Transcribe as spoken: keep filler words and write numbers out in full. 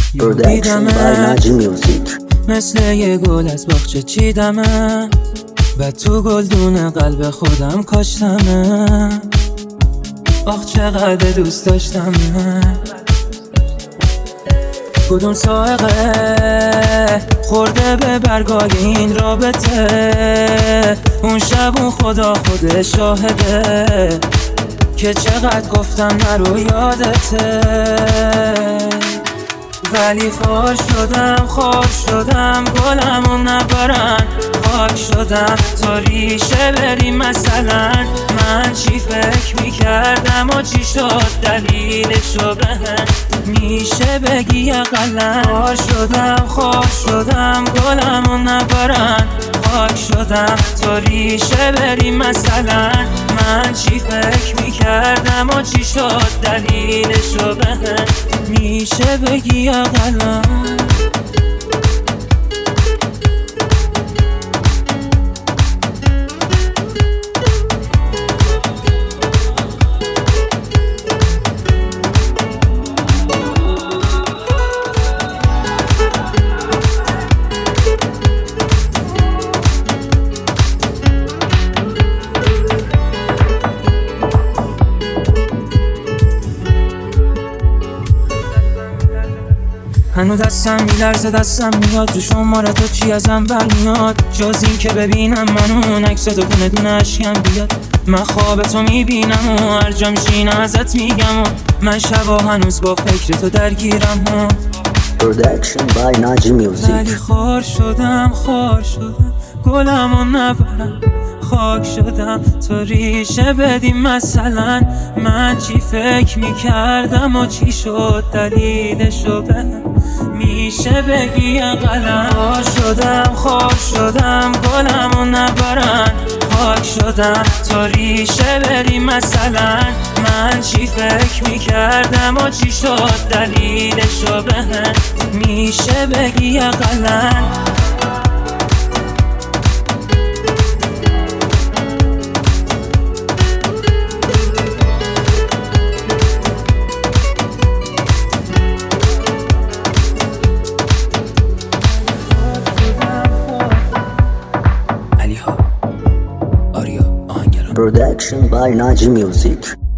Production by Naji Music. مثل یه گل از باغچه چیدمه و تو گلدون قلب خودم کاشتمه. آخ چقدر دوست داشتمه. کدوم سائقه خورده به برگای این رابطه؟ اون شب اون خدا خود شاهده که چقدر گفتم نرو یادته. ولی خار شدم خار شدم گلمو نبرن، خاک شدم تا ریشه بریم. مثلا من چی فکر میکردم و چی شد دلیلشو بهم میشه بگی اقلن. خار شدم خار شدم گلمو نبرن، خاک شدم تا ریشه بریم. مثلا من چی فکر میکردم و چی شد دلیلشو بهم میشه بگی اقلن. هنو دستم میلرزه دستم میاد رو شماره تو چی ازم برمیاد؟ جز این که ببینم منو اون عکس تو دونه دونه اشکم بیاد. من خواب تو میبینم و هر جا میشینم ازت میگم و من شبا هنوز با فکر تو درگیرم ها. Production by Naji Music. ولی خار شدم خار شدم گلمو نبرم، خاک شدم تا ریشه بدیم. مثلا من چی فکر میکردم و چی شد دلیلشو بهم میشه بگی اقلن. خار شدم خار شدم گلمو نبرن، خاک شدم تا ریشه بریم. مثلا من چی فکر میکردم و چی شد دلیلشو بهم میشه بگی اقلن. Production by Naji Music.